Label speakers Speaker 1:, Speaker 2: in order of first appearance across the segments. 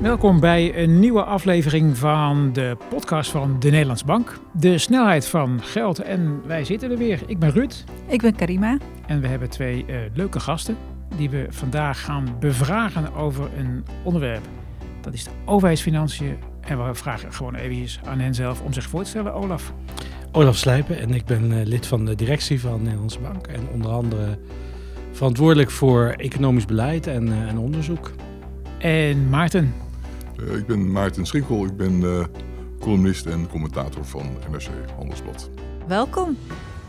Speaker 1: Welkom bij een nieuwe aflevering van de podcast van de Nederlandse Bank. De snelheid van geld en wij zitten er weer. Ik ben Ruud.
Speaker 2: Ik ben Karima.
Speaker 1: En we hebben twee leuke gasten die we vandaag gaan bevragen over een onderwerp. Dat is de overheidsfinanciën. En we vragen gewoon eventjes aan hen zelf om zich voor te stellen.
Speaker 3: Olaf Slijpen en ik ben lid van de directie van de Nederlandse Bank. En onder andere verantwoordelijk voor economisch beleid en onderzoek.
Speaker 1: En Maarten.
Speaker 4: Ik ben Maarten Schinkel, ik ben columnist en commentator van NRC Handelsblad.
Speaker 2: Welkom.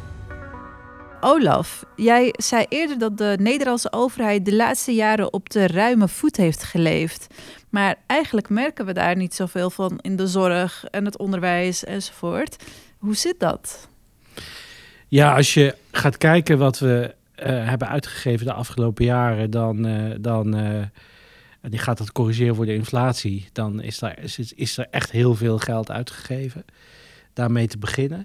Speaker 2: Olaf, jij zei eerder dat de Nederlandse overheid de laatste jaren op de ruime voet heeft geleefd. Maar eigenlijk merken we daar niet zoveel van in de zorg en het onderwijs enzovoort. Hoe zit dat?
Speaker 3: Ja, als je gaat kijken wat we hebben uitgegeven de afgelopen jaren, dan die gaat dat corrigeren voor de inflatie. Dan is er echt heel veel geld uitgegeven. Daarmee te beginnen.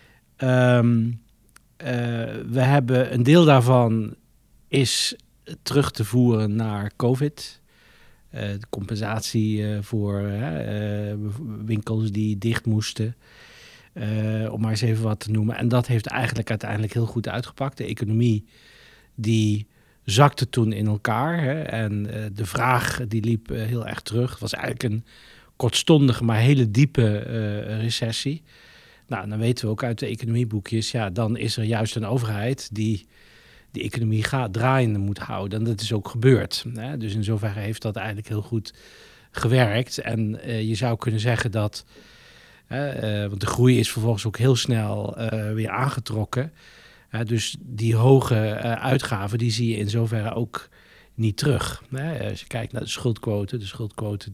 Speaker 3: We hebben een deel daarvan is terug te voeren naar COVID. De compensatie voor winkels die dicht moesten. Om maar eens even wat te noemen. En dat heeft eigenlijk uiteindelijk heel goed uitgepakt. De economie die zakte toen in elkaar. Hè, en de vraag die liep heel erg terug. Het was eigenlijk een kortstondige, maar hele diepe recessie. Nou, dan weten we ook uit de economieboekjes, ja, dan is er juist een overheid die de economie draaiende moet houden. En dat is ook gebeurd. Hè? Dus in zoverre heeft dat eigenlijk heel goed gewerkt. En je zou kunnen zeggen dat, want de groei is vervolgens ook heel snel weer aangetrokken. Dus die hoge uitgaven, die zie je in zoverre ook niet terug. Als je kijkt naar de schuldquote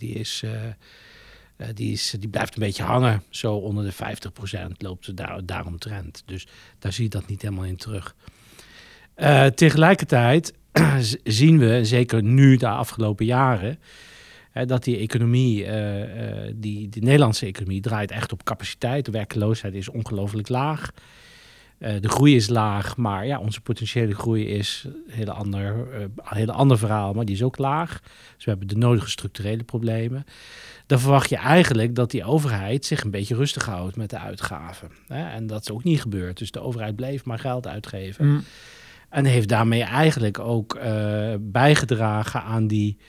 Speaker 3: die blijft een beetje hangen. Zo onder de 50% loopt ze daaromtrent. Dus daar zie je dat niet helemaal in terug. Tegelijkertijd zien we, zeker nu de afgelopen jaren, dat die economie, de Nederlandse economie, draait echt op capaciteit. De werkloosheid is ongelooflijk laag. De groei is laag, maar ja, onze potentiële groei is een heel ander verhaal, maar die is ook laag. Dus we hebben de nodige structurele problemen. Dan verwacht je eigenlijk dat die overheid zich een beetje rustig houdt met de uitgaven. En dat is ook niet gebeurd. Dus de overheid bleef maar geld uitgeven. En heeft daarmee eigenlijk ook bijgedragen aan die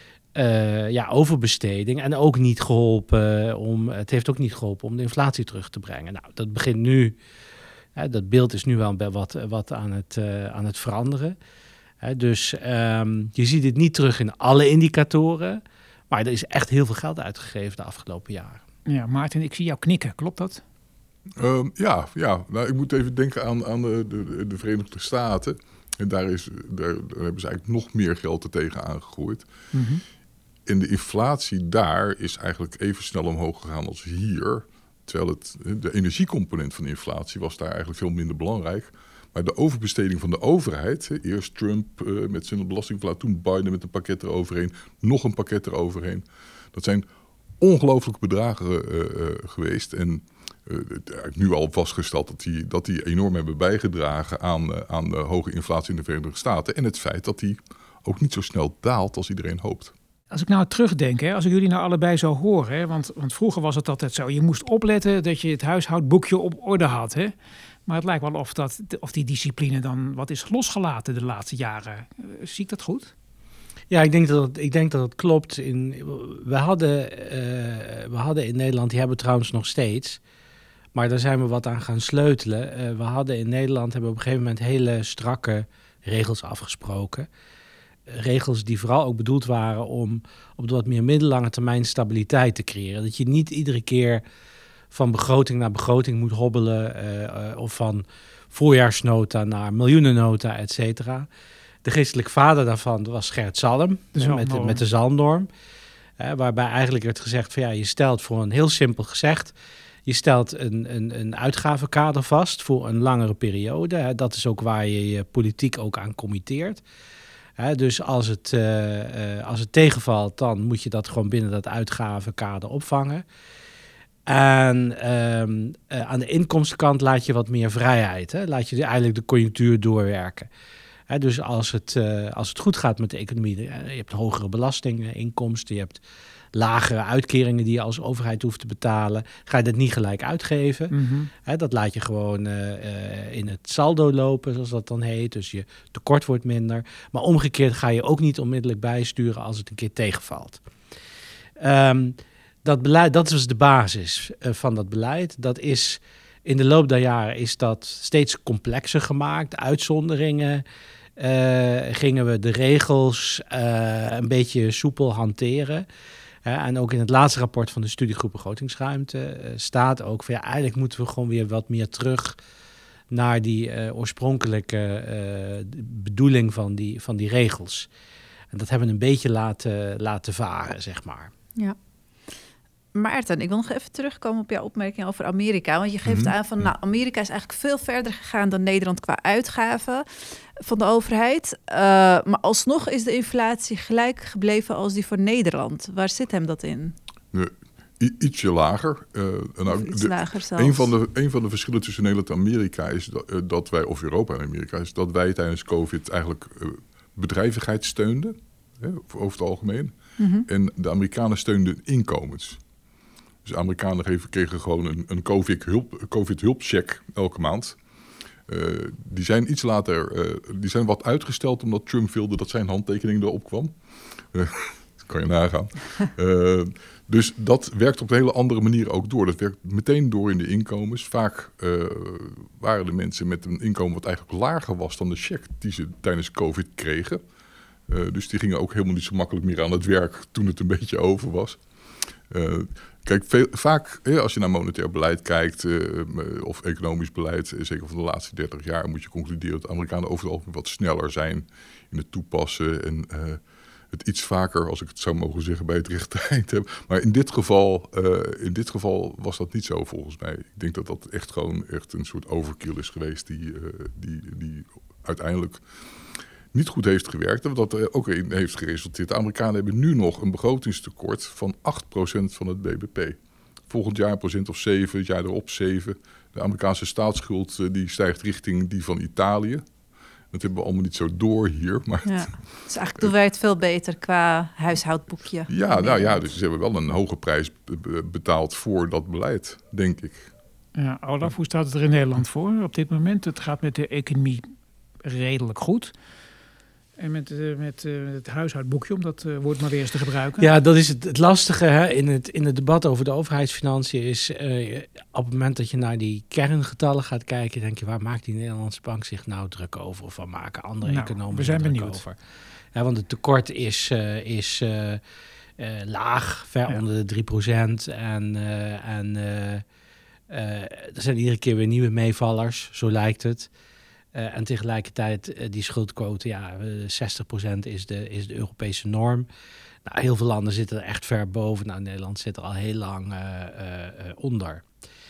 Speaker 3: overbesteding. En ook niet geholpen het heeft ook niet geholpen om de inflatie terug te brengen. Nou, dat begint nu. Dat beeld is nu wel wat aan het veranderen. Dus je ziet het niet terug in alle indicatoren. Maar er is echt heel veel geld uitgegeven de afgelopen jaren.
Speaker 1: Ja, Maarten, ik zie jou knikken. Klopt dat?
Speaker 4: Ja. Nou, ik moet even denken aan de Verenigde Staten. En daar hebben ze eigenlijk nog meer geld er tegenaan gegooid. Mm-hmm. En de inflatie daar is eigenlijk even snel omhoog gegaan als hier. Terwijl de energiecomponent van de inflatie was daar eigenlijk veel minder belangrijk. Maar de overbesteding van de overheid, eerst Trump met zijn belastingverlaag, toen Biden met een pakket eroverheen, nog een pakket eroverheen. Dat zijn ongelooflijke bedragen geweest. En nu al vastgesteld dat die enorm hebben bijgedragen aan de hoge inflatie in de Verenigde Staten. En het feit dat die ook niet zo snel daalt als iedereen hoopt.
Speaker 1: Als ik nou terugdenk, als ik jullie nou allebei zo hoor, want vroeger was het altijd zo. Je moest opletten dat je het huishoudboekje op orde had. Hè? Maar het lijkt wel of die discipline dan wat is losgelaten de laatste jaren. Zie ik dat goed?
Speaker 3: Ja, ik denk dat het klopt. We hadden in Nederland, die hebben we trouwens nog steeds, maar daar zijn we wat aan gaan sleutelen. We hadden in Nederland, hebben we op een gegeven moment hele strakke regels afgesproken. Regels die vooral ook bedoeld waren om op de wat meer middellange termijn stabiliteit te creëren. Dat je niet iedere keer van begroting naar begroting moet hobbelen of van voorjaarsnota naar miljoenennota, et cetera. De geestelijke vader daarvan was Gert Salm, met de Zalmnorm. Waarbij eigenlijk werd gezegd van je stelt voor een heel simpel gezegd, je stelt een uitgavenkader vast voor een langere periode. Dat is ook waar je je politiek ook aan committeert. Dus als het tegenvalt, dan moet je dat gewoon binnen dat uitgavenkader opvangen. En aan de inkomstenkant laat je wat meer vrijheid. Laat je eigenlijk de conjunctuur doorwerken. Dus als het goed gaat met de economie, je hebt hogere belastinginkomsten, je hebt lagere uitkeringen die je als overheid hoeft te betalen, ga je dat niet gelijk uitgeven.
Speaker 1: Mhm.
Speaker 3: Dat laat je gewoon in het saldo lopen, zoals dat dan heet. Dus je tekort wordt minder. Maar omgekeerd ga je ook niet onmiddellijk bijsturen als het een keer tegenvalt. Dat beleid, dat was de basis van dat beleid. Dat is in de loop der jaren is dat steeds complexer gemaakt. Uitzonderingen. Gingen we de regels een beetje soepel hanteren. En ook in het laatste rapport van de studiegroep begrotingsruimte staat ook van eigenlijk moeten we gewoon weer wat meer terug naar die oorspronkelijke bedoeling van die regels. En dat hebben we een beetje laten varen, zeg maar.
Speaker 2: Ja. Maarten, ik wil nog even terugkomen op jouw opmerking over Amerika. Want je geeft aan van, Amerika is eigenlijk veel verder gegaan dan Nederland qua uitgaven van de overheid. Maar alsnog is de inflatie gelijk gebleven als die voor Nederland. Waar zit hem dat in?
Speaker 4: Ietsje lager.
Speaker 2: Iets lager zelfs.
Speaker 4: Een van de verschillen tussen Nederland en Amerika is dat wij, of Europa en Amerika, is dat wij tijdens COVID eigenlijk bedrijvigheid steunden, over het algemeen. Mm-hmm. En de Amerikanen steunden inkomens. Dus de Amerikanen kregen gewoon een COVID-hulpcheck elke maand. Die zijn iets later, die zijn wat uitgesteld omdat Trump wilde dat zijn handtekening erop kwam. Dat kan je nagaan. Dus dat werkt op een hele andere manier ook door. Dat werkt meteen door in de inkomens. Vaak waren de mensen met een inkomen wat eigenlijk lager was dan de check die ze tijdens COVID kregen. Dus die gingen ook helemaal niet zo makkelijk meer aan het werk toen het een beetje over was. Kijk, vaak als je naar monetair beleid kijkt of economisch beleid, zeker van de laatste 30 jaar, moet je concluderen dat de Amerikanen over het algemeen wat sneller zijn in het toepassen en het iets vaker, als ik het zou mogen zeggen, bij het rechte eind hebben. Maar in dit geval was dat niet zo volgens mij. Ik denk dat dat echt een soort overkill is geweest die uiteindelijk niet goed heeft gewerkt. En wat er ook in heeft geresulteerd. De Amerikanen hebben nu nog een begrotingstekort van 8% van het bbp. Volgend jaar 1% of 7, het jaar erop 7. De Amerikaanse staatsschuld die stijgt richting die van Italië. Dat hebben we allemaal niet zo door hier. Maar
Speaker 2: ja, dus eigenlijk doen wij het veel beter qua huishoudboekje.
Speaker 4: Ja, dus ze hebben wel een hoge prijs betaald voor dat beleid, denk ik.
Speaker 1: Ja, Olaf, hoe staat het er in Nederland voor op dit moment? Het gaat met de economie redelijk goed. En met het huishoudboekje, om dat woord maar weer eens te gebruiken.
Speaker 3: Ja, dat is het lastige hè? In het debat over de overheidsfinanciën is op het moment dat je naar die kerngetallen gaat kijken, denk je, waar maakt die Nederlandse bank zich nou druk over? Of waar maken andere economen
Speaker 1: we zijn
Speaker 3: druk
Speaker 1: benieuwd
Speaker 3: over? Ja, want het tekort is laag, ver onder de 3%. En er zijn iedere keer weer nieuwe meevallers, zo lijkt het. En tegelijkertijd die schuldquote, 60% is de Europese norm. Nou, heel veel landen zitten er echt ver boven. Nou, Nederland zit er al heel lang onder.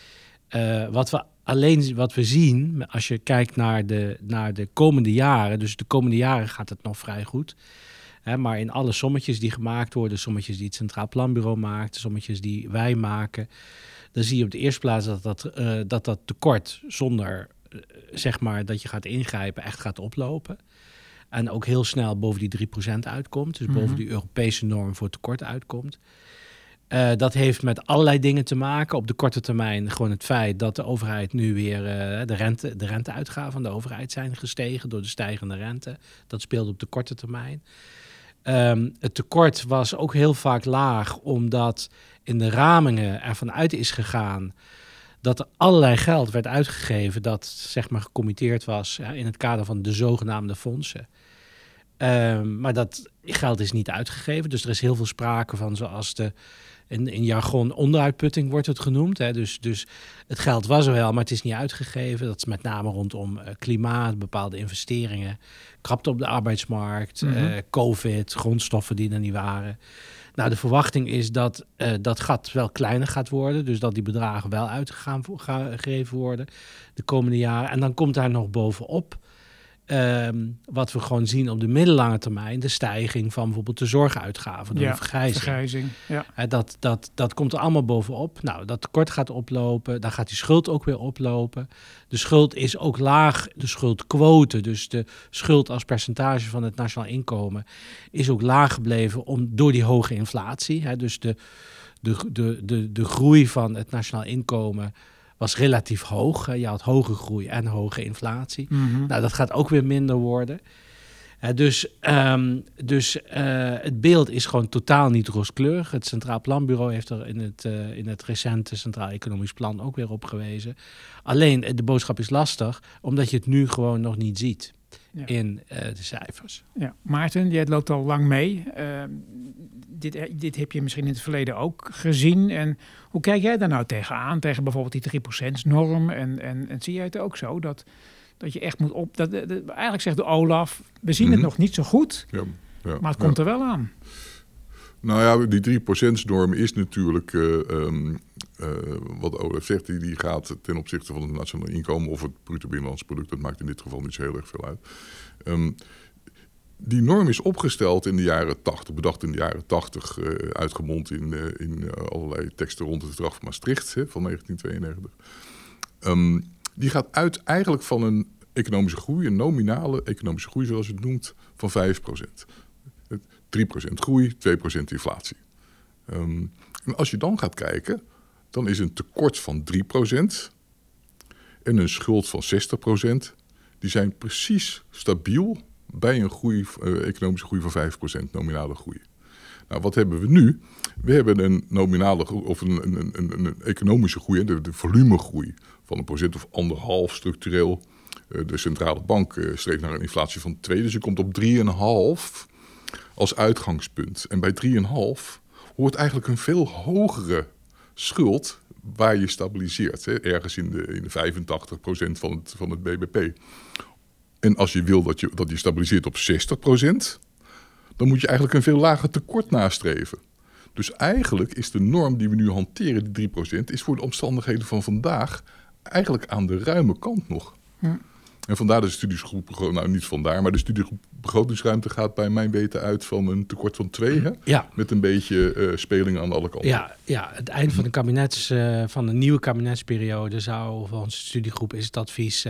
Speaker 3: Wat we zien, als je kijkt naar de komende jaren, dus de komende jaren gaat het nog vrij goed. Maar in alle sommetjes die gemaakt worden, sommetjes die het Centraal Planbureau maakt, sommetjes die wij maken, dan zie je op de eerste plaats dat tekort zonder zeg maar dat je gaat ingrijpen echt gaat oplopen. En ook heel snel boven die 3% uitkomt. Dus boven die Europese norm voor tekort uitkomt. Dat heeft met allerlei dingen te maken. Op de korte termijn gewoon het feit dat de overheid nu weer de renteuitgaven van de overheid zijn gestegen door de stijgende rente. Dat speelt op de korte termijn. Het tekort was ook heel vaak laag omdat in de ramingen ervan uit is gegaan dat er allerlei geld werd uitgegeven dat zeg maar gecommitteerd was in het kader van de zogenaamde fondsen. Maar dat geld is niet uitgegeven. Dus er is heel veel sprake van, zoals in jargon onderuitputting wordt het genoemd. Hè. Dus het geld was er wel, maar het is niet uitgegeven. Dat is met name rondom klimaat, bepaalde investeringen, krapte op de arbeidsmarkt, COVID, grondstoffen die er niet waren. Nou, de verwachting is dat dat gat wel kleiner gaat worden. Dus dat die bedragen wel uitgegeven worden de komende jaren. En dan komt daar nog bovenop wat we gewoon zien op de middellange termijn, de stijging van bijvoorbeeld de zorguitgaven door de vergrijzing.
Speaker 1: Ja.
Speaker 3: Dat komt er allemaal bovenop. Nou, dat tekort gaat oplopen, dan gaat die schuld ook weer oplopen. De schuld is ook laag, de schuldquote, dus de schuld als percentage van het nationaal inkomen, is ook laag gebleven door die hoge inflatie. Hè. Dus de groei van het nationaal inkomen was relatief hoog. Je had hoge groei en hoge inflatie.
Speaker 1: Mm-hmm.
Speaker 3: Nou, dat gaat ook weer minder worden. Dus het beeld is gewoon totaal niet rooskleurig. Het Centraal Planbureau heeft er in het recente Centraal Economisch Plan ook weer op gewezen. Alleen, de boodschap is lastig, omdat je het nu gewoon nog niet ziet in de cijfers.
Speaker 1: Ja. Maarten, jij loopt al lang mee. Dit heb je misschien in het verleden ook gezien. En hoe kijk jij daar nou tegenaan? Tegen bijvoorbeeld die 3%-norm? En zie jij het ook zo dat je echt moet op... eigenlijk zegt de Olaf, we zien het nog niet zo goed, maar het komt er wel aan.
Speaker 4: Nou ja, die 3%-norm is natuurlijk, wat de Olaf zegt, die gaat ten opzichte van het nationaal inkomen of het bruto binnenlands product. Dat maakt in dit geval niet zo heel erg veel uit. Die norm is opgesteld in de jaren 80, bedacht in de jaren 80, uitgemond in allerlei teksten rond het verdrag van Maastricht van 1992. Die gaat uit eigenlijk van een economische groei, een nominale economische groei zoals je het noemt, van 5%. 3% groei, 2% inflatie. En als je dan gaat kijken, dan is een tekort van 3% en een schuld van 60%, die zijn precies stabiel bij een economische groei van 5%, nominale groei. Nou, wat hebben we nu? We hebben een nominale of een economische groei, de volumegroei van 1% of 1,5 structureel. De centrale bank streeft naar een inflatie van 2, dus je komt op 3,5 als uitgangspunt. En bij 3,5 hoort eigenlijk een veel hogere schuld waar je stabiliseert. Hè? Ergens in de 85% van het bbp. En als je wil dat je stabiliseert op 60%, dan moet je eigenlijk een veel lager tekort nastreven. Dus eigenlijk is de norm die we nu hanteren, die 3%, is voor de omstandigheden van vandaag eigenlijk aan de ruime kant nog. Ja. En vandaar de studiegroep, nou niet vandaar, maar de studiegroep begrotingsruimte gaat bij mijn weten uit van een tekort van 2, hè?
Speaker 3: Ja.
Speaker 4: Met een beetje speling aan alle kanten.
Speaker 3: Ja, het eind van van de nieuwe kabinetsperiode zou voor onze studiegroep is het advies,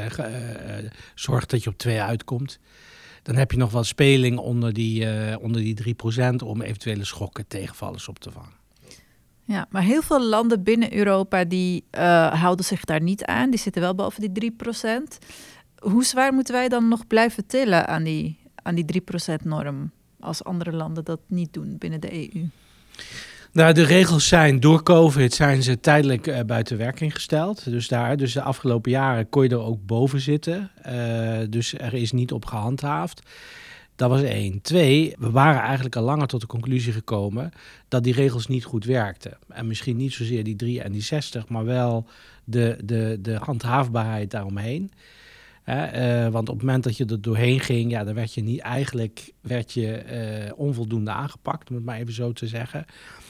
Speaker 3: zorg dat je op 2 uitkomt. Dan heb je nog wel speling onder die 3% om eventuele schokken, tegenvallers op te vangen.
Speaker 2: Ja, maar heel veel landen binnen Europa die houden zich daar niet aan. Die zitten wel boven die 3%. Hoe zwaar moeten wij dan nog blijven tillen aan die 3%-norm als andere landen dat niet doen binnen de EU?
Speaker 3: Nou, de regels zijn door COVID zijn ze tijdelijk buiten werking gesteld. Dus de afgelopen jaren kon je er ook boven zitten. Dus er is niet op gehandhaafd. Dat was 1. 2, we waren eigenlijk al langer tot de conclusie gekomen dat die regels niet goed werkten. En misschien niet zozeer die 3 en die 60, maar wel de handhaafbaarheid daaromheen. Want op het moment dat je er doorheen ging, ja, dan werd je onvoldoende aangepakt, om het maar even zo te zeggen.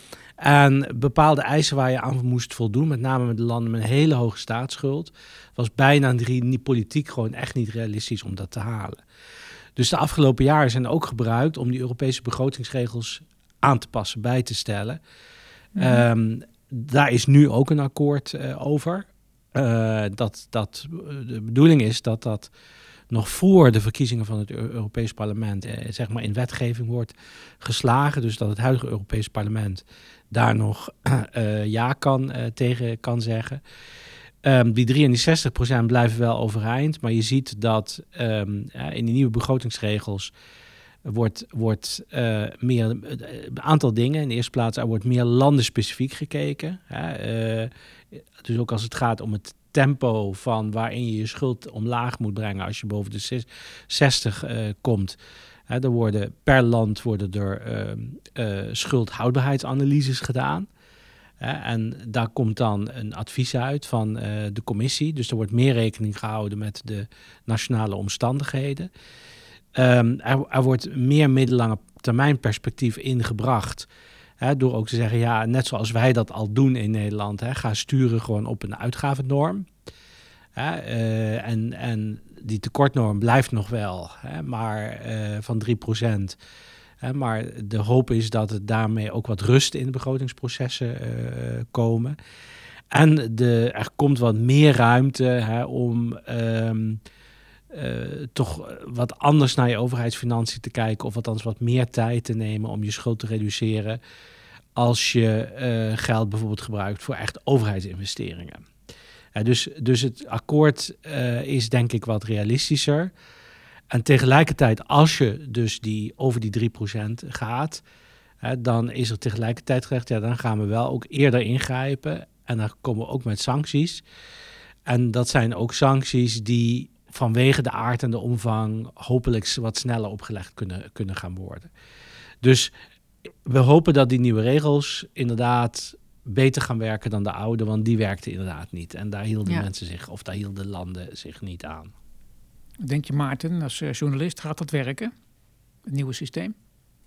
Speaker 3: En bepaalde eisen waar je aan moest voldoen, met name met de landen met een hele hoge staatsschuld, was bijna politiek gewoon echt niet realistisch om dat te halen. Dus de afgelopen jaren zijn ook gebruikt om die Europese begrotingsregels aan te passen, bij te stellen. Daar is nu ook een akkoord over. De bedoeling is dat nog voor de verkiezingen van het Europees Parlement zeg maar in wetgeving wordt geslagen. Dus dat het huidige Europees Parlement daar nog tegen kan zeggen. Die 3 en die 60% blijven wel overeind. Maar je ziet dat in die nieuwe begrotingsregels wordt meer een aantal dingen. In de eerste plaats, er wordt meer landenspecifiek gekeken. Dus ook als het gaat om het tempo van waarin je schuld omlaag moet brengen als je boven de 60 komt. Per land worden er schuldhoudbaarheidsanalyses gedaan. En daar komt dan een advies uit van de commissie. Dus er wordt meer rekening gehouden met de nationale omstandigheden. Er wordt meer middellange termijn perspectief ingebracht. Door ook te zeggen, ja, net zoals wij dat al doen in Nederland, ga sturen gewoon op een uitgavennorm. En die tekortnorm blijft nog wel, maar van 3%. Maar de hoop is dat het daarmee ook wat rust in de begrotingsprocessen komen. En er komt wat meer ruimte om toch wat anders naar je overheidsfinanciën te kijken, of althans wat meer tijd te nemen om je schuld te reduceren als je geld bijvoorbeeld gebruikt voor echt overheidsinvesteringen. Dus het akkoord is denk ik wat realistischer. En tegelijkertijd, als je dus over die 3% gaat, dan is er tegelijkertijd gezegd, dan gaan we wel ook eerder ingrijpen. En dan komen we ook met sancties. En dat zijn ook sancties die vanwege de aard en de omvang hopelijk wat sneller opgelegd kunnen gaan worden. Dus we hopen dat die nieuwe regels inderdaad beter gaan werken dan de oude, want die werkten inderdaad niet. En daar hielden mensen zich, of daar hielden landen zich niet aan.
Speaker 1: Denk je, Maarten, als journalist, gaat dat werken? Het nieuwe systeem?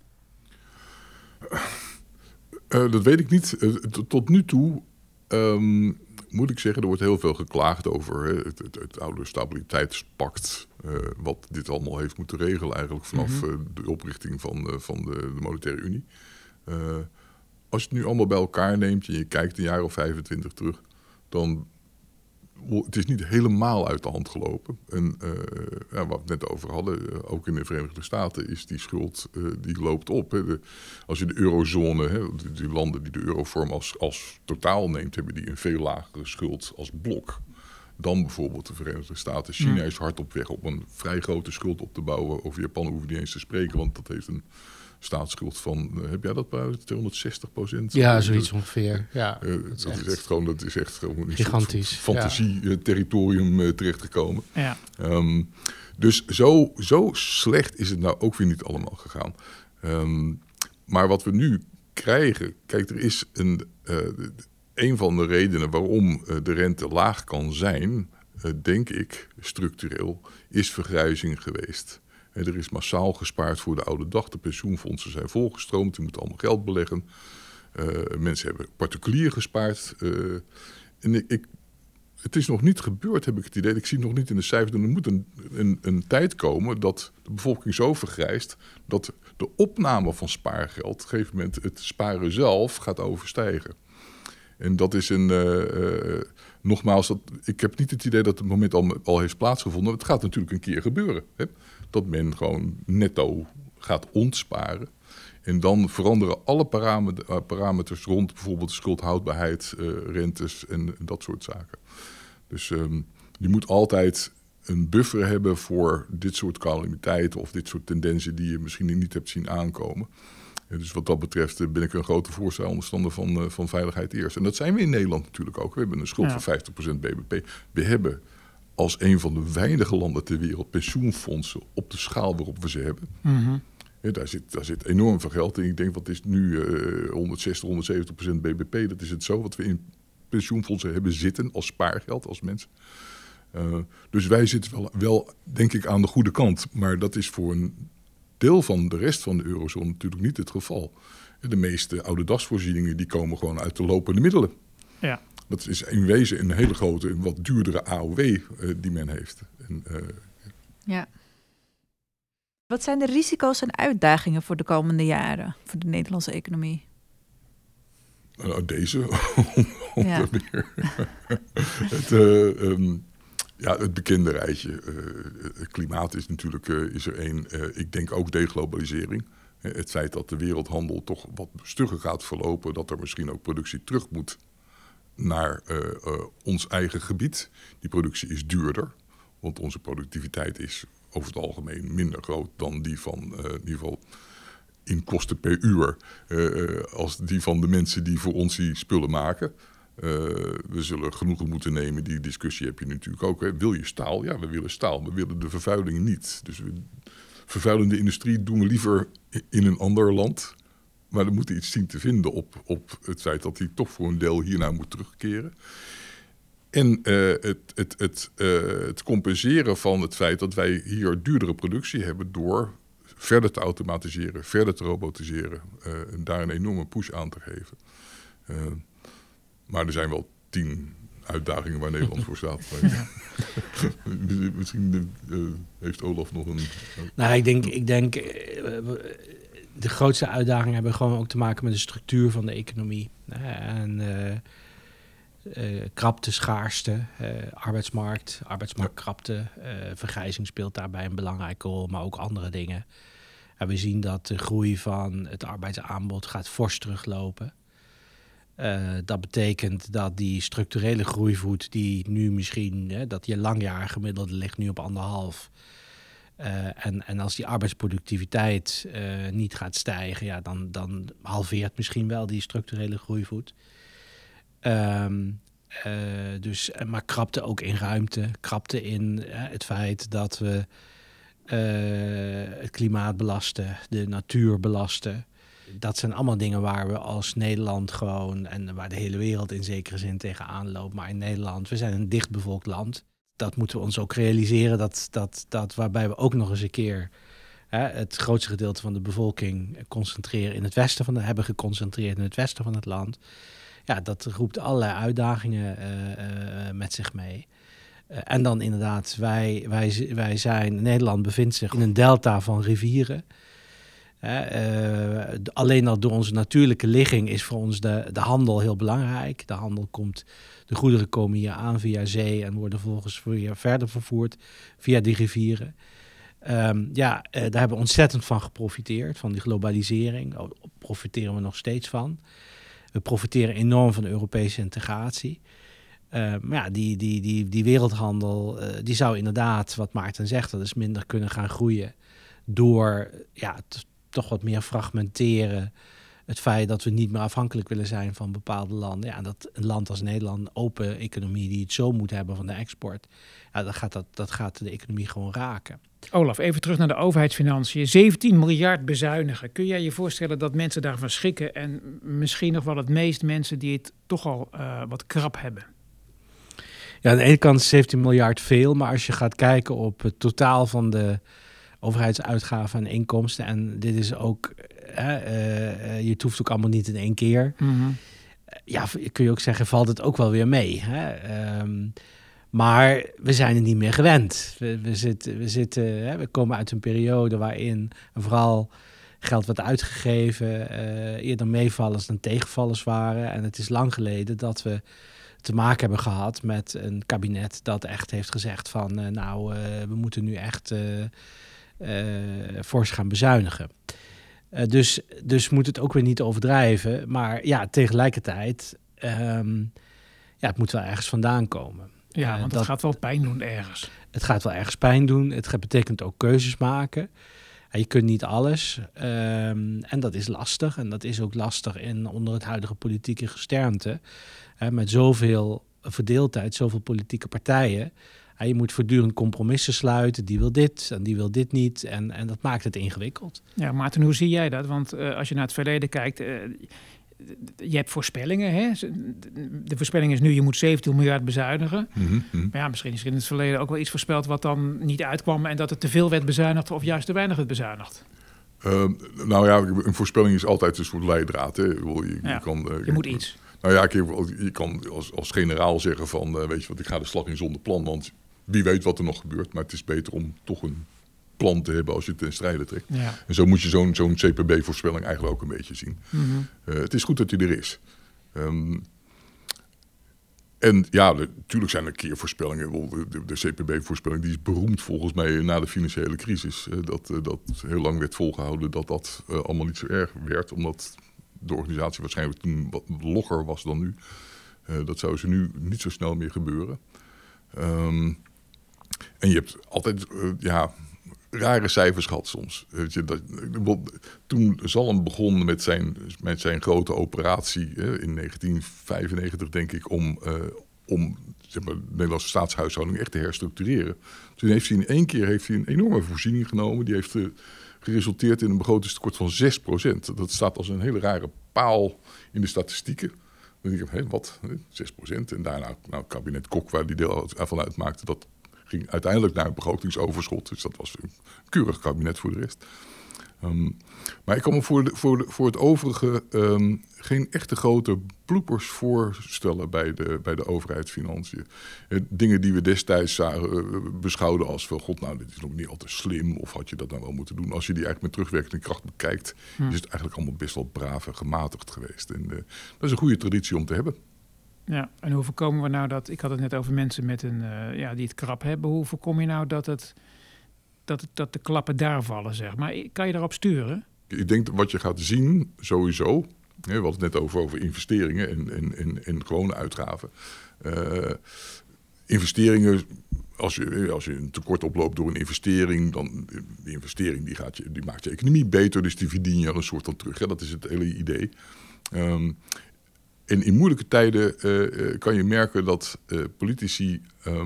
Speaker 4: Dat weet ik niet. Tot nu toe moet ik zeggen, er wordt heel veel geklaagd over het oude stabiliteitspact. Wat dit allemaal heeft moeten regelen eigenlijk vanaf de oprichting van de Monetaire Unie. Als je het nu allemaal bij elkaar neemt en je kijkt een jaar of 25 terug, dan het is niet helemaal uit de hand gelopen. En waar we het net over hadden, ook in de Verenigde Staten is die schuld, die loopt op. Hè. Als je de eurozone, die landen die de eurovorm als totaal neemt, hebben die een veel lagere schuld als blok dan bijvoorbeeld de Verenigde Staten. China is hard op weg om een vrij grote schuld op te bouwen. Over Japan hoeven we niet eens te spreken, want dat heeft een staatsschuld van, heb jij dat bij 260%?
Speaker 3: Ja, zoiets ongeveer. Ja,
Speaker 4: dat is echt gewoon
Speaker 3: gigantisch.
Speaker 4: Fantasie-territorium terechtgekomen.
Speaker 1: Ja.
Speaker 4: Dus zo slecht is het nou ook weer niet allemaal gegaan. Maar wat we nu krijgen, kijk, er is een van de redenen waarom de rente laag kan zijn, denk ik, structureel, is vergrijzing geweest. Er is massaal gespaard voor de oude dag. De pensioenfondsen zijn volgestroomd. Die moeten allemaal geld beleggen. Mensen hebben particulier gespaard. Het is nog niet gebeurd, heb ik het idee. Ik zie het nog niet in de cijfers. Er moet een tijd komen dat de bevolking zo vergrijst dat de opname van spaargeld op een gegeven moment het sparen zelf gaat overstijgen. En dat is nogmaals, ik heb niet het idee dat het moment al heeft plaatsgevonden. Het gaat natuurlijk een keer gebeuren. Hè? Dat men gewoon netto gaat ontsparen. En dan veranderen alle parameters rond bijvoorbeeld schuldhoudbaarheid, rentes en dat soort zaken. Dus je moet altijd een buffer hebben voor dit soort calamiteiten of dit soort tendensen die je misschien niet hebt zien aankomen. Dus wat dat betreft ben ik een grote voorstander van veiligheid eerst. En dat zijn we in Nederland natuurlijk ook. We hebben een schuld van 50% BBP. We hebben als een van de weinige landen ter wereld pensioenfondsen op de schaal waarop we ze hebben.
Speaker 1: Mm-hmm.
Speaker 4: Ja, daar zit enorm veel geld in. Ik denk, wat is nu 160, 170% BBP? Dat is het zo wat we in pensioenfondsen hebben zitten als spaargeld, als mensen. Dus wij zitten wel, denk ik, aan de goede kant. Maar dat is voor een deel van de rest van de eurozone natuurlijk niet het geval. De meeste ouderdagsvoorzieningen die komen gewoon uit de lopende middelen.
Speaker 1: Ja.
Speaker 4: Dat is in wezen een hele grote, wat duurdere AOW die men heeft.
Speaker 2: Ja. Wat zijn de risico's en uitdagingen voor de komende jaren voor de Nederlandse economie?
Speaker 4: Deze.
Speaker 2: Ja.
Speaker 4: Het bekende rijtje. Het klimaat is natuurlijk is er één. Ik denk ook deglobalisering. Het feit dat de wereldhandel toch wat stugger gaat verlopen. Dat er misschien ook productie terug moet naar ons eigen gebied. Die productie is duurder. Want onze productiviteit is over het algemeen minder groot dan die van in ieder geval in kosten per uur. Als die van de mensen die voor ons die spullen maken. We zullen genoegen moeten nemen. Die discussie heb je natuurlijk ook. Hè. Wil je staal? Ja, we willen staal. We willen de vervuiling niet. Dus vervuilende industrie doen we liever in een ander land. Maar we moeten iets zien te vinden op het feit dat die toch voor een deel hiernaar moet terugkeren. En het compenseren van het feit dat wij hier duurdere productie hebben door verder te automatiseren, verder te robotiseren. En daar een enorme push aan te geven. Maar er zijn wel 10 uitdagingen waar Nederland voor staat. Maar, misschien heeft Olaf nog een...
Speaker 3: Nou, ik denk de grootste uitdagingen hebben gewoon ook te maken met de structuur van de economie. En krapte, schaarste, arbeidsmarktkrapte, vergrijzing speelt daarbij een belangrijke rol, maar ook andere dingen. En we zien dat de groei van het arbeidsaanbod gaat fors teruglopen. Dat betekent dat die structurele groeivoet die nu misschien, dat je langjarig gemiddelde ligt nu op 1,5. En als die arbeidsproductiviteit niet gaat stijgen, ja, dan halveert misschien wel die structurele groeivoet. Maar krapte ook in ruimte, krapte in het feit dat we het klimaat belasten, de natuur belasten. Dat zijn allemaal dingen waar we als Nederland gewoon, en waar de hele wereld in zekere zin tegenaan loopt. Maar in Nederland, we zijn een dichtbevolkt land. Dat moeten we ons ook realiseren, dat waarbij we ook nog eens een keer het grootste gedeelte van de bevolking hebben geconcentreerd in het westen van het land. Ja, dat roept allerlei uitdagingen met zich mee. En dan inderdaad, Nederland bevindt zich in een delta van rivieren. Alleen al door onze natuurlijke ligging is voor ons de handel heel belangrijk. De goederen komen hier aan via zee en worden vervolgens verder vervoerd via die rivieren. Daar hebben we ontzettend van geprofiteerd, van die globalisering. Daar profiteren we nog steeds van. We profiteren enorm van de Europese integratie. Maar ja, die wereldhandel, die zou inderdaad, wat Maarten zegt, dat is minder kunnen gaan groeien door toch wat meer fragmenteren. Het feit dat we niet meer afhankelijk willen zijn van bepaalde landen. Ja, dat een land als Nederland, een open economie die het zo moet hebben van de export, ja, dat gaat de economie gewoon raken.
Speaker 1: Olaf, even terug naar de overheidsfinanciën. 17 miljard bezuinigen. Kun jij je voorstellen dat mensen daarvan schrikken en misschien nog wel het meest mensen die het toch al wat krap hebben?
Speaker 3: Ja, aan de ene kant is 17 miljard veel, maar als je gaat kijken op het totaal van de overheidsuitgaven en inkomsten, en dit is ook, het hoeft ook allemaal niet in één keer. Mm-hmm. Ja, kun je ook zeggen, valt het ook wel weer mee. Maar we zijn er niet meer gewend. We komen uit een periode waarin vooral geld werd uitgegeven, eerder meevallers dan tegenvallers waren. En het is lang geleden dat we te maken hebben gehad met een kabinet dat echt heeft gezegd van, we moeten nu echt fors gaan bezuinigen. Dus moet het ook weer niet overdrijven. Maar ja, tegelijkertijd, het moet wel ergens vandaan komen.
Speaker 1: Ja, want het gaat wel pijn doen ergens.
Speaker 3: Het gaat wel ergens pijn doen. Het betekent ook keuzes maken. Je kunt niet alles. En dat is lastig. En dat is ook lastig onder het huidige politieke gesternte. Met zoveel verdeeldheid, zoveel politieke partijen. Je moet voortdurend compromissen sluiten. Die wil dit en die wil dit niet. En dat maakt het ingewikkeld.
Speaker 1: Ja, Maarten, hoe zie jij dat? Want als je naar het verleden kijkt, je hebt voorspellingen. Hè? De voorspelling is nu, je moet 17 miljard bezuinigen. Mm-hmm. Maar ja, misschien is er in het verleden ook wel iets voorspeld wat dan niet uitkwam en dat het te veel werd bezuinigd of juist te weinig werd bezuinigd.
Speaker 4: Een voorspelling is altijd een soort leidraad. Hè?
Speaker 1: Je moet iets.
Speaker 4: Nou ja, je kan als generaal zeggen van, weet je wat, ik ga de slag in zonder plan, want wie weet wat er nog gebeurt. Maar het is beter om toch een plan te hebben als je het ten strijde trekt. Ja. En zo moet je zo'n CPB-voorspelling eigenlijk ook een beetje zien. Mm-hmm. Het is goed dat die er is. En ja, natuurlijk zijn er keervoorspellingen. De CPB-voorspelling die is beroemd volgens mij na de financiële crisis. Dat heel lang werd volgehouden dat allemaal niet zo erg werd, omdat de organisatie waarschijnlijk toen wat logger was dan nu. Dat zou ze nu niet zo snel meer gebeuren. En je hebt altijd rare cijfers gehad soms. Toen Zalm begon met zijn grote operatie in 1995, denk ik, om de Nederlandse staatshuishouding echt te herstructureren. Toen heeft hij in één keer een enorme voorziening genomen. Die heeft geresulteerd in een begrotingstekort van 6%. Dat staat als een hele rare paal in de statistieken. Dan denk ik, wat? 6%? En daarna het kabinet Kok, waar die deel van uitmaakte, dat ging uiteindelijk naar een begrotingsoverschot. Dus dat was een keurig kabinet voor de rest. Maar ik kan me voor het overige geen echte grote bloepers voorstellen bij de overheidsfinanciën. Dingen die we destijds beschouwden als van god, nou dit is nog niet al te slim of had je dat nou wel moeten doen. Als je die eigenlijk met terugwerkende kracht bekijkt, is het eigenlijk allemaal best wel braaf en gematigd geweest. En dat is een goede traditie om te hebben.
Speaker 1: Ja, en hoe voorkomen we nou dat, ik had het net over mensen met die het krap hebben, hoe voorkom je nou dat de klappen daar vallen, zeg maar? Kan je daarop sturen?
Speaker 4: Ik denk dat wat je gaat zien, sowieso, we hadden het net over investeringen en gewone uitgaven. Investeringen, als je een tekort oploopt door een investering, dan die investering die maakt je economie beter, dus die verdien je een soort van terug. Dat is het hele idee. En in moeilijke tijden kan je merken dat politici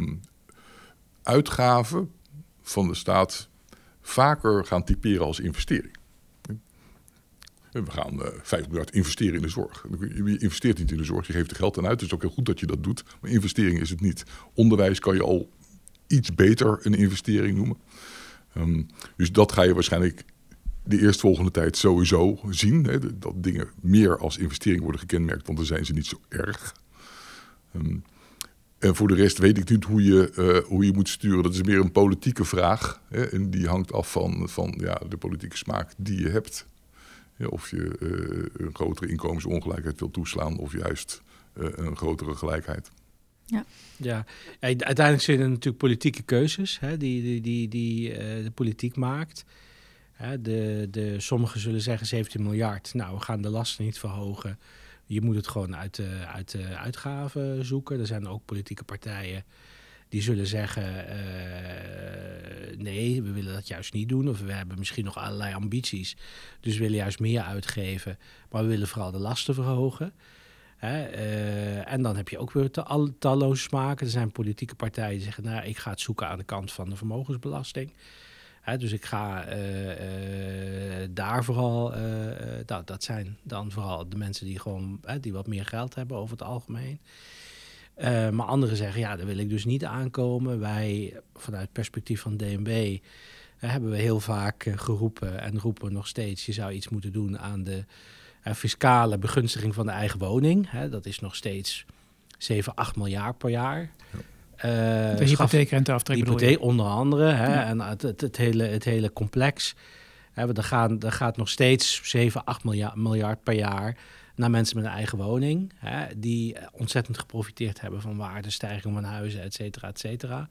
Speaker 4: uitgaven van de staat vaker gaan typeren als investering. We gaan 5 miljard investeren in de zorg. Je investeert niet in de zorg, je geeft er geld aan uit. Het is ook heel goed dat je dat doet, maar investering is het niet. Onderwijs kan je al iets beter een investering noemen. Dus dat ga je waarschijnlijk de eerstvolgende tijd sowieso zien. Dat dingen meer als investering worden gekenmerkt, want dan zijn ze niet zo erg. En voor de rest weet ik niet hoe je moet sturen. Dat is meer een politieke vraag. En die hangt af van de politieke smaak die je hebt. Of je een grotere inkomensongelijkheid wil toeslaan of juist een grotere gelijkheid.
Speaker 3: Ja, uiteindelijk zijn er natuurlijk politieke keuzes die de politiek maakt. Sommigen zullen zeggen 17 miljard. Nou, we gaan de lasten niet verhogen. Je moet het gewoon uit de uitgaven zoeken. Er zijn ook politieke partijen die zullen zeggen nee, we willen dat juist niet doen. Of we hebben misschien nog allerlei ambities. Dus we willen juist meer uitgeven. Maar we willen vooral de lasten verhogen. En dan heb je ook weer talloze smaken. Er zijn politieke partijen die zeggen, nou, ik ga het zoeken aan de kant van de vermogensbelasting. Dus ik ga daar vooral, dat zijn dan vooral de mensen die gewoon die wat meer geld hebben over het algemeen. Maar anderen zeggen, ja, daar wil ik dus niet aankomen. Wij, vanuit perspectief van DNB, hebben we heel vaak geroepen en roepen nog steeds, je zou iets moeten doen aan de fiscale begunstiging van de eigen woning. Dat is nog steeds 7, 8 miljard per jaar.
Speaker 1: De hypotheekrenteaftrek bedoel je?
Speaker 3: Onder andere. En het hele complex. Er gaat nog steeds 7, 8 miljard per jaar naar mensen met een eigen woning. Die ontzettend geprofiteerd hebben van waardestijging van huizen, et cetera, et cetera.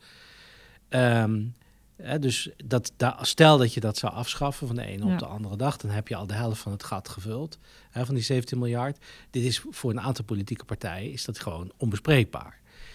Speaker 3: Dus stel dat je dat zou afschaffen van de ene op de andere dag, dan heb je al de helft van het gat gevuld, van die 17 miljard. Dit is voor een aantal politieke partijen is dat gewoon onbespreekbaar.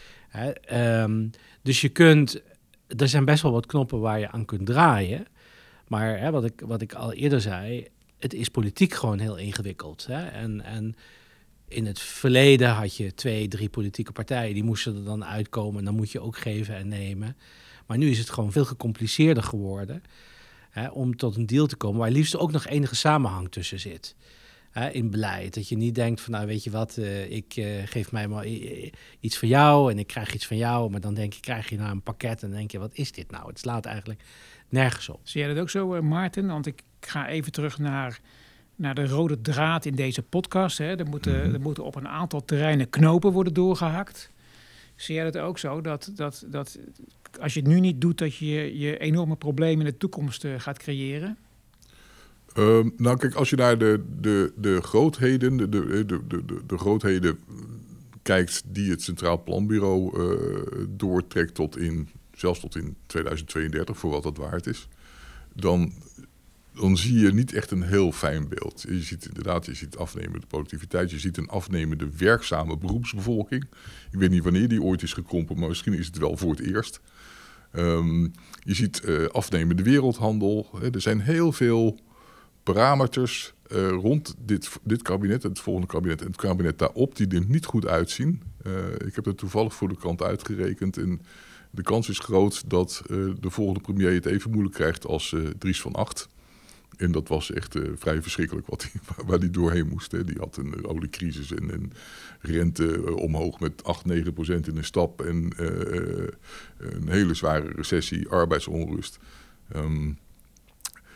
Speaker 3: Dus er zijn best wel wat knoppen waar je aan kunt draaien. Maar wat ik al eerder zei, het is politiek gewoon heel ingewikkeld. En in het verleden had je 2, 3 politieke partijen, die moesten er dan uitkomen. En dan moet je ook geven en nemen. Maar nu is het gewoon veel gecompliceerder geworden om tot een deal te komen waar liefst ook nog enige samenhang tussen zit. In beleid. Dat je niet denkt van, nou weet je wat, ik geef mij maar iets van jou en ik krijg iets van jou. Maar dan krijg je nou een pakket en dan denk je, wat is dit nou? Het slaat eigenlijk nergens op.
Speaker 1: Zie jij dat ook zo, Maarten? Want ik ga even terug naar de rode draad in deze podcast. Er moeten op een aantal terreinen knopen worden doorgehakt. Zie jij dat ook zo? Dat als je het nu niet doet, dat je enorme problemen in de toekomst gaat creëren?
Speaker 4: Nou kijk, als je naar de grootheden, de grootheden kijkt die het Centraal Planbureau doortrekt zelfs tot in 2032, voor wat dat waard is, dan zie je niet echt een heel fijn beeld. Je ziet afnemende productiviteit, je ziet een afnemende werkzame beroepsbevolking. Ik weet niet wanneer die ooit is gekrompen, maar misschien is het wel voor het eerst. Je ziet afnemende wereldhandel. Er zijn heel veel parameters rond dit kabinet, het volgende kabinet en het kabinet daarop, die er niet goed uitzien. Ik heb het toevallig voor de krant uitgerekend en de kans is groot dat de volgende premier het even moeilijk krijgt als Dries van Agt. En dat was echt vrij verschrikkelijk waar die doorheen moest. Hè. Die had een oliecrisis en een rente omhoog met 8-9% in een stap. En een hele zware recessie, arbeidsonrust.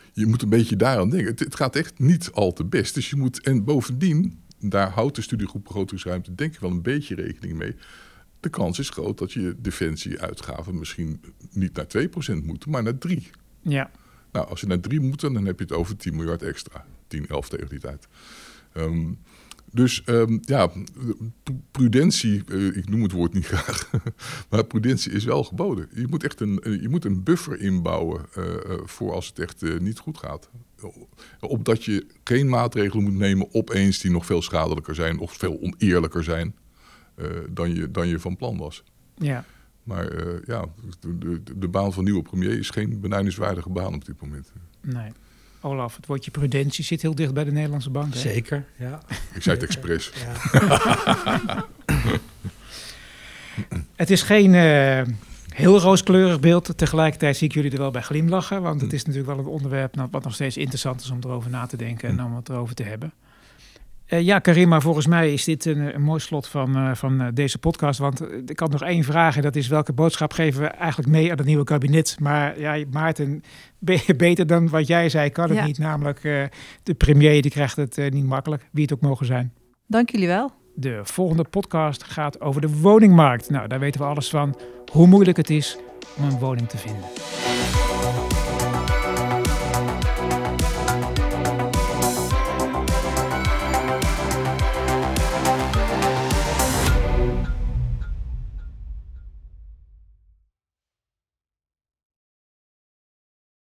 Speaker 4: je moet een beetje daaraan denken. Het gaat echt niet al te best. Dus je moet, en bovendien, daar houdt de studiegroep begrotingsruimte denk ik wel een beetje rekening mee. De kans is groot dat je defensieuitgaven misschien niet naar 2% moeten, maar naar 3%.
Speaker 1: Ja.
Speaker 4: Nou, als je naar 3 moet, dan heb je het over 10 miljard extra. 10, 11 tegen die tijd. Prudentie, ik noem het woord niet graag, maar prudentie is wel geboden. Je moet echt een buffer inbouwen voor als het echt niet goed gaat. Opdat je geen maatregelen moet nemen opeens die nog veel schadelijker zijn of veel oneerlijker zijn dan je van plan was.
Speaker 1: Ja.
Speaker 4: Maar de baan van nieuwe premier is geen benijdenswaardige baan op dit moment.
Speaker 1: Nee. Olaf, het woordje prudentie zit heel dicht bij de Nederlandse bank. Hè?
Speaker 3: Zeker, ja.
Speaker 4: Ik zei het expres.
Speaker 3: Ja.
Speaker 1: Het is geen heel rooskleurig beeld. Tegelijkertijd zie ik jullie er wel bij glimlachen. Want het is natuurlijk wel een onderwerp wat nog steeds interessant is om erover na te denken en om het erover te hebben. Karima, volgens mij is dit een mooi slot van deze podcast. Want ik had nog 1 vraag en dat is: welke boodschap geven we eigenlijk mee aan het nieuwe kabinet? Maar ja, Maarten, beter dan wat jij zei kan het niet. Namelijk, de premier die krijgt het niet makkelijk, wie het ook mogen zijn.
Speaker 2: Dank jullie wel.
Speaker 1: De volgende podcast gaat over de woningmarkt. Nou, daar weten we alles van. Hoe moeilijk het is om een woning te vinden.